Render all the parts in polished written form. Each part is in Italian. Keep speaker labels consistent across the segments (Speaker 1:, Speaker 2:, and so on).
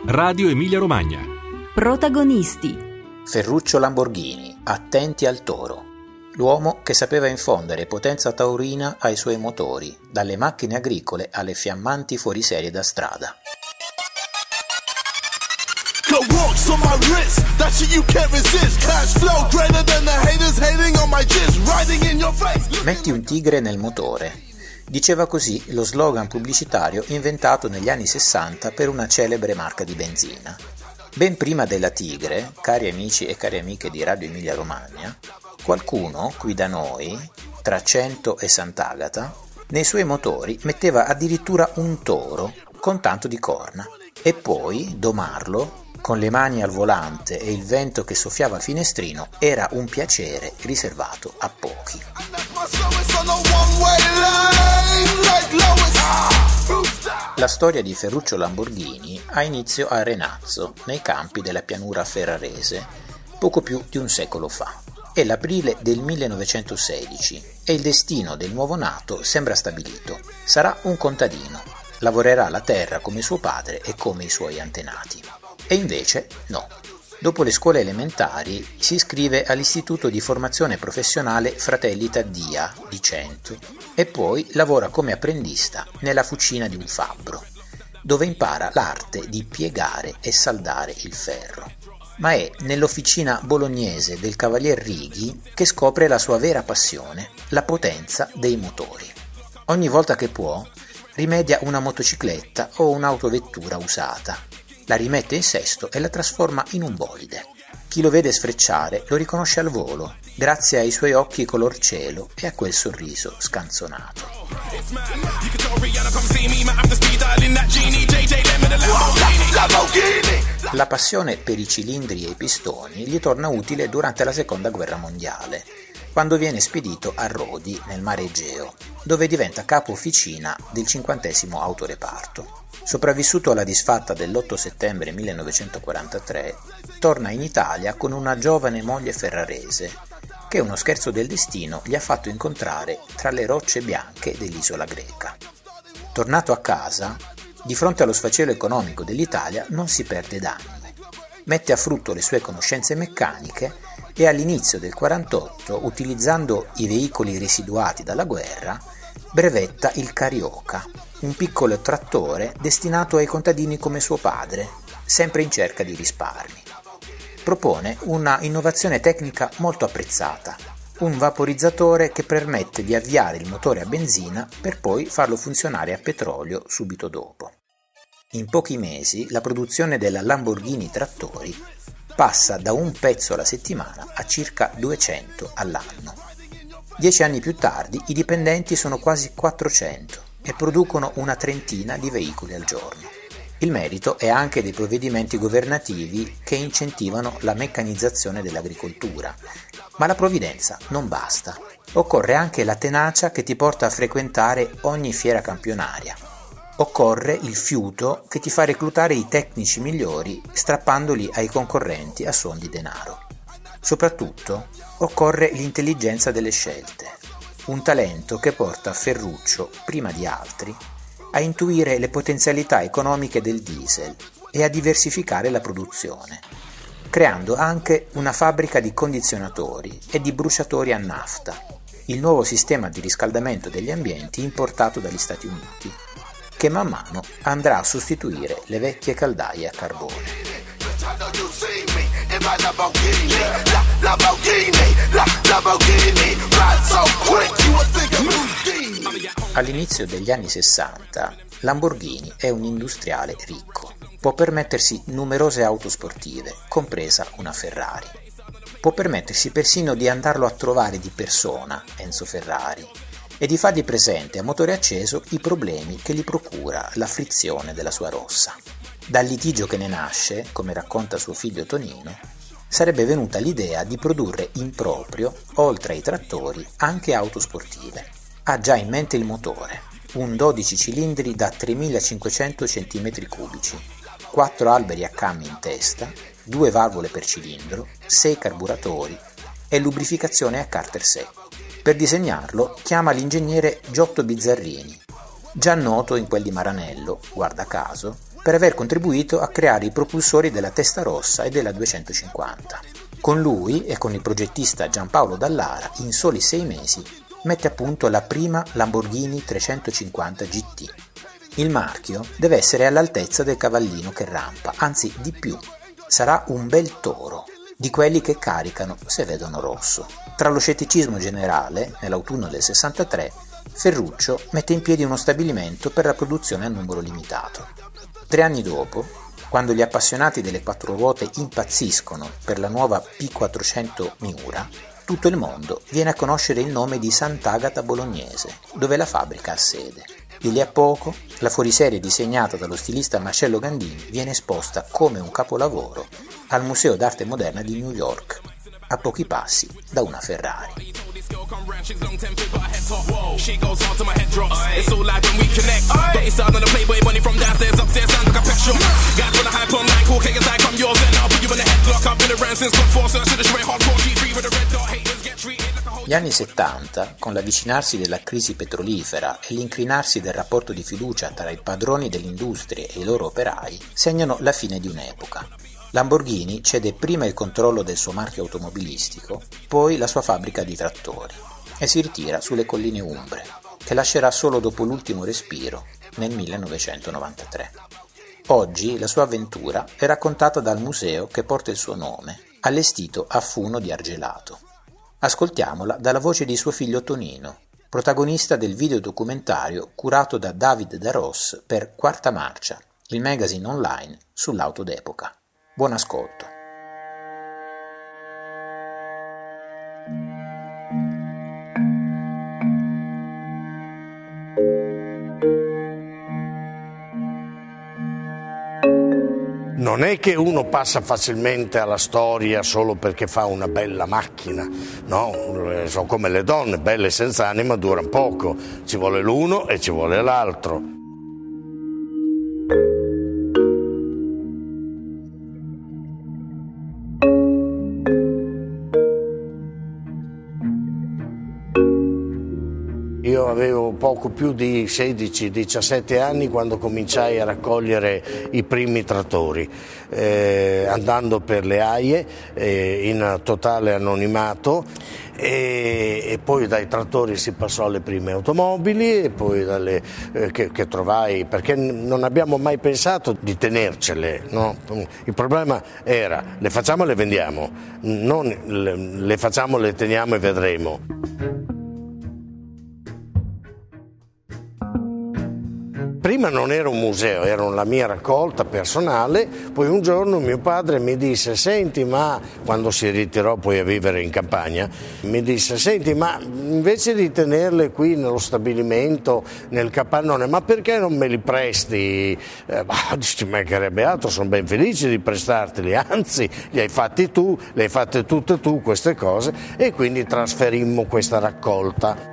Speaker 1: Radio Emilia Romagna.
Speaker 2: Protagonisti:
Speaker 3: Ferruccio Lamborghini, attenti al toro. L'uomo che sapeva infondere potenza taurina ai suoi motori, dalle macchine agricole alle fiammanti fuoriserie da strada. Metti un tigre nel motore. Diceva così lo slogan pubblicitario inventato negli anni 60 per una celebre marca di benzina. Ben prima della Tigre, cari amici e cari amiche di Radio Emilia Romagna, qualcuno qui da noi, tra Cento e Sant'Agata, nei suoi motori metteva addirittura un toro con tanto di corna e poi domarlo con le mani al volante e il vento che soffiava al finestrino era un piacere riservato a pochi. La storia di Ferruccio Lamborghini ha inizio a Renazzo, nei campi della pianura ferrarese, poco più di un secolo fa. È l'aprile del 1916 e il destino del nuovo nato sembra stabilito. Sarà un contadino, lavorerà la terra come suo padre e come i suoi antenati. E invece no. Dopo le scuole elementari si iscrive all'Istituto di Formazione Professionale Fratelli Taddia di Cento e poi lavora come apprendista nella fucina di un fabbro, dove impara l'arte di piegare e saldare il ferro. Ma è nell'officina bolognese del Cavalier Righi che scopre la sua vera passione, la potenza dei motori. Ogni volta che può, rimedia una motocicletta o un'autovettura usata. La rimette in sesto e la trasforma in un bolide. Chi lo vede sfrecciare lo riconosce al volo, grazie ai suoi occhi color cielo e a quel sorriso scanzonato. La passione per i cilindri e i pistoni gli torna utile durante la Seconda Guerra Mondiale, quando viene spedito a Rodi, nel Mare Egeo, dove diventa capo officina del 50° autoreparto. Sopravvissuto alla disfatta dell'8 settembre 1943, torna in Italia con una giovane moglie ferrarese, che uno scherzo del destino gli ha fatto incontrare tra le rocce bianche dell'isola greca. Tornato a casa, di fronte allo sfacelo economico dell'Italia non si perde d'animo. Mette a frutto le sue conoscenze meccaniche e all'inizio del 48, utilizzando i veicoli residuati dalla guerra, brevetta il Carioca, un piccolo trattore destinato ai contadini come suo padre, sempre in cerca di risparmi. Propone una innovazione tecnica molto apprezzata, un vaporizzatore che permette di avviare il motore a benzina per poi farlo funzionare a petrolio subito dopo. In pochi mesi la produzione della Lamborghini Trattori passa da un pezzo alla settimana a circa 200 all'anno. 10 anni più tardi i dipendenti sono quasi 400 e producono una trentina di veicoli al giorno. Il merito è anche dei provvedimenti governativi che incentivano la meccanizzazione dell'agricoltura, ma la provvidenza non basta. Occorre anche la tenacia che ti porta a frequentare ogni fiera campionaria. Occorre il fiuto che ti fa reclutare i tecnici migliori strappandoli ai concorrenti a suon di denaro. Soprattutto occorre l'intelligenza delle scelte, un talento che porta Ferruccio, prima di altri, a intuire le potenzialità economiche del diesel e a diversificare la produzione, creando anche una fabbrica di condizionatori e di bruciatori a nafta, il nuovo sistema di riscaldamento degli ambienti importato dagli Stati Uniti, che man mano andrà a sostituire le vecchie caldaie a carbone. All'inizio degli anni 60, Lamborghini è un industriale ricco. Può permettersi numerose auto sportive, compresa una Ferrari. Può permettersi persino di andarlo a trovare di persona, Enzo Ferrari, e di fargli presente a motore acceso i problemi che gli procura la frizione della sua rossa. Dal litigio che ne nasce, come racconta suo figlio Tonino, sarebbe venuta l'idea di produrre in proprio, oltre ai trattori, anche auto sportive. Ha già in mente il motore, un 12 cilindri da 3500 cm3, 4 alberi a camme in testa, 2 valvole per cilindro, 6 carburatori e lubrificazione a carter secco. Per disegnarlo chiama l'ingegnere Giotto Bizzarrini, già noto in quel di Maranello, guarda caso, per aver contribuito a creare i propulsori della Testarossa e della 250. Con lui e con il progettista Giampaolo Dallara, in soli 6 mesi, mette a punto la prima Lamborghini 350 GT. Il marchio deve essere all'altezza del cavallino che rampa, anzi di più. Sarà un bel toro, di quelli che caricano se vedono rosso. Tra lo scetticismo generale, nell'autunno del 63, Ferruccio mette in piedi uno stabilimento per la produzione a numero limitato. 3 anni dopo, quando gli appassionati delle 4 ruote impazziscono per la nuova P400 Miura, tutto il mondo viene a conoscere il nome di Sant'Agata Bolognese, dove la fabbrica ha sede. Di lì a poco, la fuoriserie disegnata dallo stilista Marcello Gandini viene esposta come un capolavoro al Museo d'Arte Moderna di New York, a pochi passi da una Ferrari. Gli anni 70, con l'avvicinarsi della crisi petrolifera e l'incrinarsi del rapporto di fiducia tra i padroni delle industrie e i loro operai, segnano la fine di un'epoca. Lamborghini cede prima il controllo del suo marchio automobilistico, poi la sua fabbrica di trattori e si ritira sulle colline umbre, che lascerà solo dopo l'ultimo respiro nel 1993. Oggi la sua avventura è raccontata dal museo che porta il suo nome, allestito a Funo di Argelato. Ascoltiamola dalla voce di suo figlio Tonino, protagonista del videodocumentario curato da David Darros per Quarta Marcia, il magazine online sull'auto d'epoca. Buon ascolto.
Speaker 1: Non è che uno passa facilmente alla storia solo perché fa una bella macchina, no, sono come le donne, belle senza anima durano poco, ci vuole l'uno e ci vuole l'altro. Io avevo poco più di 16-17 anni quando cominciai a raccogliere i primi trattori, andando per le AIE in totale anonimato e poi dai trattori si passò alle prime automobili e poi che trovai, perché non abbiamo mai pensato di tenercele, no? Il problema era le facciamo e le vendiamo, non le facciamo, le teniamo e vedremo. Prima non era un museo, era la mia raccolta personale, poi un giorno mio padre mi disse, senti ma, quando si ritirò poi a vivere in campagna, mi disse, senti ma invece di tenerle qui nello stabilimento, nel capannone, ma perché non me li presti? Ci mancherebbe altro, sono ben felice di prestarteli, anzi li hai fatti tu, le hai fatte tutte tu queste cose e quindi trasferimmo questa raccolta.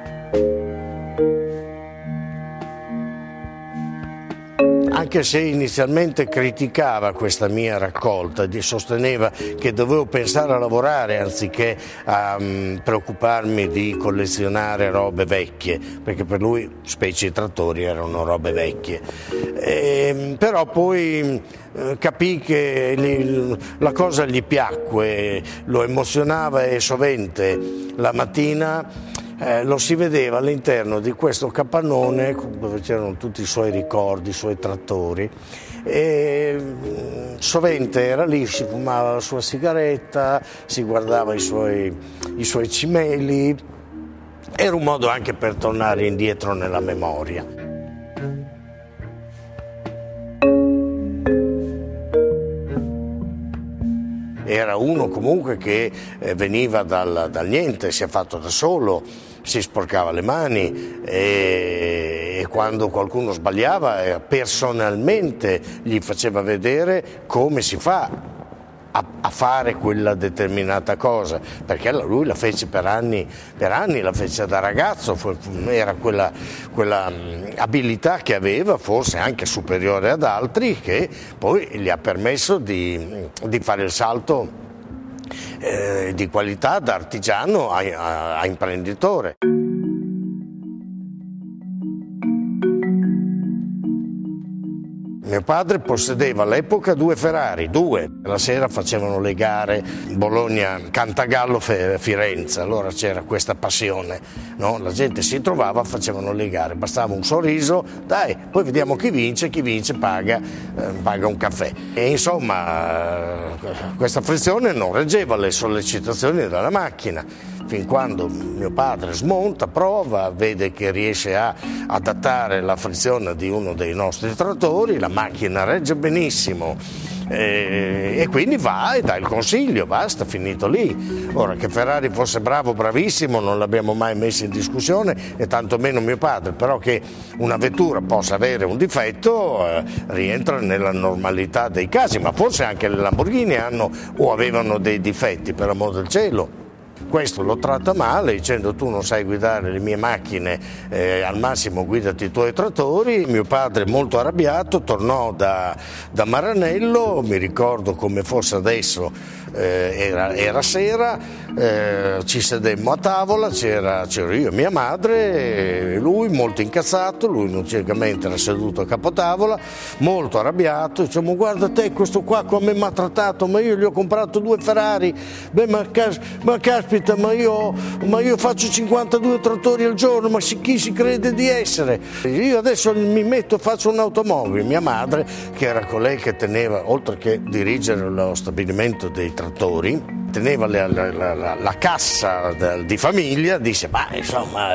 Speaker 1: Anche se inizialmente criticava questa mia raccolta, sosteneva che dovevo pensare a lavorare anziché a preoccuparmi di collezionare robe vecchie, perché per lui specie i trattori erano robe vecchie. Però poi capì che la cosa gli piacque, lo emozionava e sovente la mattina lo si vedeva all'interno di questo capannone dove c'erano tutti i suoi ricordi, i suoi trattori e sovente era lì, si fumava la sua sigaretta, si guardava i suoi cimeli, era un modo anche per tornare indietro nella memoria. Era uno comunque che veniva dal niente, si è fatto da solo, si sporcava le mani e quando qualcuno sbagliava personalmente gli faceva vedere come si fa a fare quella determinata cosa, perché lui la fece per anni la fece da ragazzo, era quella abilità che aveva, forse anche superiore ad altri, che poi gli ha permesso di fare il salto di qualità da artigiano a imprenditore. Mio padre possedeva all'epoca 2 Ferrari, 2. La sera facevano le gare Bologna-Cantagallo-Firenze, allora c'era questa passione, no? La gente si trovava, facevano le gare, bastava un sorriso, dai, poi vediamo chi vince paga un caffè. E insomma questa frizione non reggeva le sollecitazioni della macchina, fin quando mio padre smonta, prova, vede che riesce a adattare la frizione di uno dei nostri trattori, la macchina regge benissimo e quindi va e dà il consiglio, basta, finito lì. Ora, che Ferrari fosse bravo, bravissimo, non l'abbiamo mai messo in discussione, e tantomeno mio padre, però che una vettura possa avere un difetto rientra nella normalità dei casi, ma forse anche le Lamborghini hanno o avevano dei difetti, per amor del cielo. Questo lo tratta male, dicendo: tu non sai guidare le mie macchine, al massimo guidati i tuoi trattori. Mio padre, molto arrabbiato, tornò da Maranello, mi ricordo come fosse adesso, era sera, ci sedemmo a tavola, c'ero io e mia madre, e lui molto incazzato, lui logicamente era seduto a capotavola, molto arrabbiato, diciamo: guarda te, questo qua come mi ha trattato, ma io gli ho comprato 2 Ferrari, beh, ma caspita, ma io faccio 52 trattori al giorno, ma chi si crede di essere? Io adesso mi metto, faccio un'automobile. Mia madre, che era colei che teneva, oltre che dirigere lo stabilimento dei trattori, teneva la cassa di famiglia, disse: ma insomma,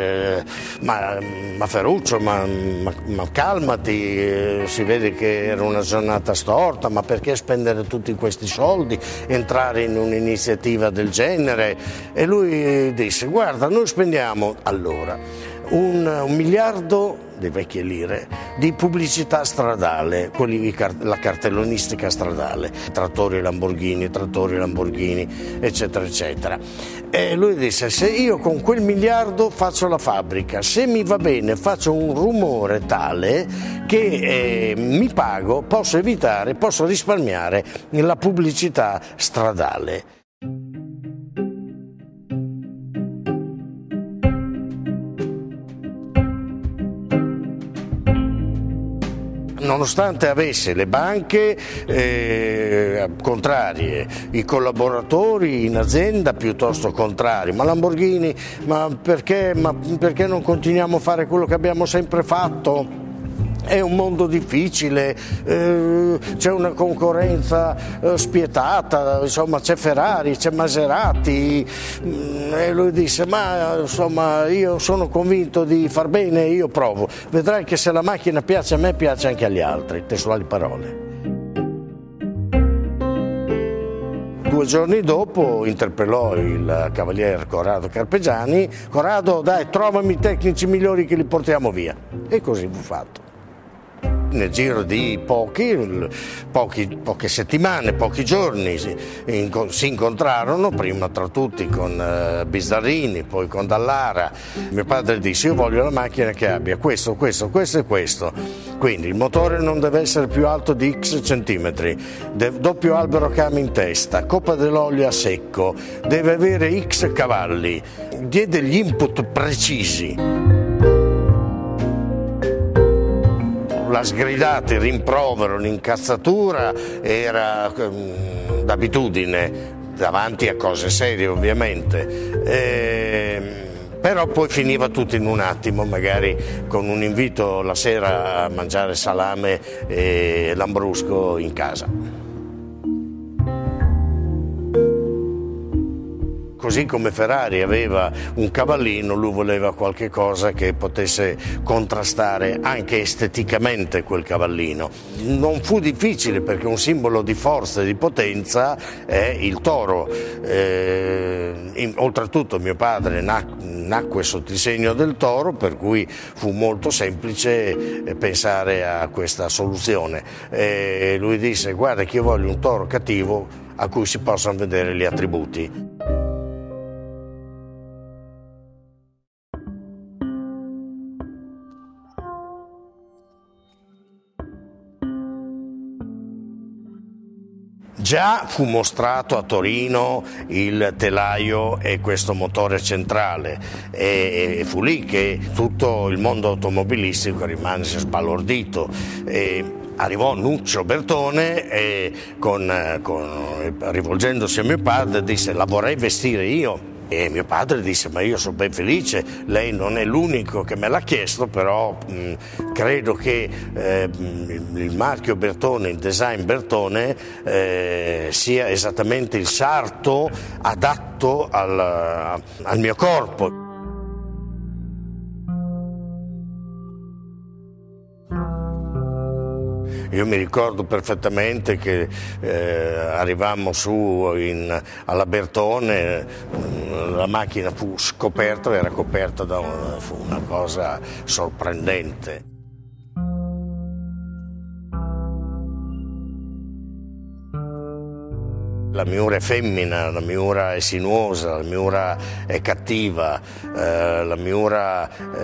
Speaker 1: ma Ferruccio, ma calmati, si vede che era una giornata storta, ma perché spendere tutti questi soldi, entrare in un'iniziativa del genere? E lui disse: guarda, noi spendiamo allora un miliardo di vecchie lire di pubblicità stradale, la cartellonistica stradale, trattori Lamborghini, eccetera eccetera. E lui disse: se io con quel miliardo faccio la fabbrica, se mi va bene faccio un rumore tale che mi pago, posso risparmiare la pubblicità stradale. Nonostante avesse le banche contrarie, i collaboratori in azienda piuttosto contrari, ma Lamborghini, ma perché non continuiamo a fare quello che abbiamo sempre fatto? È un mondo difficile, c'è una concorrenza spietata, insomma c'è Ferrari, c'è Maserati, e lui disse: ma insomma io sono convinto di far bene, io provo, vedrai che se la macchina piace a me piace anche agli altri, testuali parole. 2 giorni dopo interpellò il cavaliere Corrado Carpegiani: Corrado, dai, trovami i tecnici migliori che li portiamo via. E così fu fatto. Nel giro di poche settimane, pochi giorni si incontrarono, prima tra tutti con Bizzarrini, poi con Dallara. Mio padre disse: io voglio la macchina che abbia questo e questo, quindi il motore non deve essere più alto di X centimetri, doppio albero cam in testa, coppa dell'olio a secco, deve avere X cavalli, diede gli input precisi. La sgridata, il rimprovero, l'incazzatura era d'abitudine, davanti a cose serie ovviamente, però poi finiva tutto in un attimo, magari con un invito la sera a mangiare salame e lambrusco in casa. Così come Ferrari aveva un cavallino, lui voleva qualche cosa che potesse contrastare anche esteticamente quel cavallino. Non fu difficile, perché un simbolo di forza e di potenza è il toro. Oltretutto mio padre nacque sotto il segno del toro, per cui fu molto semplice pensare a questa soluzione. Lui disse: guarda che io voglio un toro cattivo a cui si possano vedere gli attributi. Già fu mostrato a Torino il telaio e questo motore centrale, e fu lì che tutto il mondo automobilistico rimase sbalordito. arrivò Nuccio Bertone e rivolgendosi a mio padre disse: la vorrei vestire io. E mio padre disse: ma io sono ben felice, lei non è l'unico che me l'ha chiesto, però credo che il marchio Bertone, il design Bertone sia esattamente il sarto adatto al mio corpo. Io mi ricordo perfettamente che arrivammo su alla Bertone, la macchina fu scoperta, era coperta fu una cosa sorprendente. La Miura è femmina, la Miura è sinuosa, la Miura è cattiva, la Miura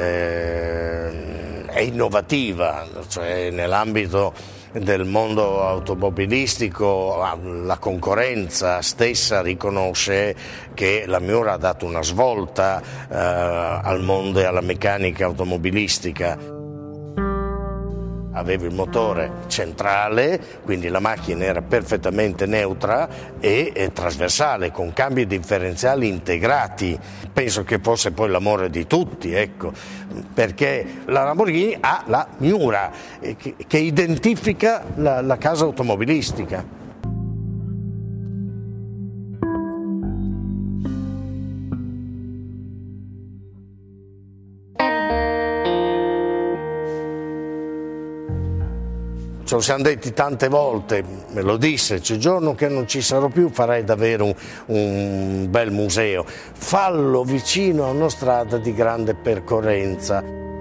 Speaker 1: è innovativa, cioè nell'ambito del mondo automobilistico la concorrenza stessa riconosce che la Miura ha dato una svolta al mondo e alla meccanica automobilistica. Aveva il motore centrale, quindi la macchina era perfettamente neutra e trasversale, con cambi differenziali integrati. Penso che fosse poi l'amore di tutti, ecco, perché la Lamborghini ha la Miura, che identifica la casa automobilistica. Ce lo siamo detti tante volte, me lo disse: c'è il giorno che non ci sarò più farai davvero un bel museo, fallo vicino a una strada di grande percorrenza.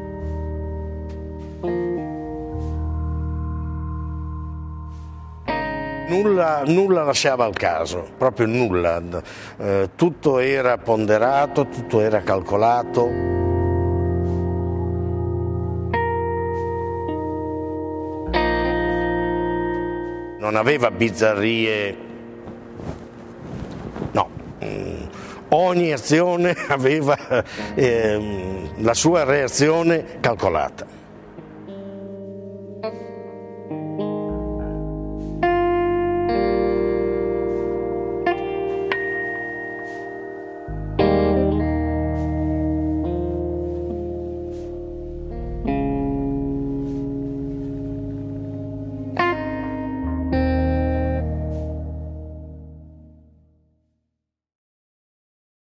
Speaker 1: Nulla lasciava al caso, proprio nulla, tutto era ponderato, tutto era calcolato. Non aveva bizzarrie, no, ogni azione aveva la sua reazione calcolata.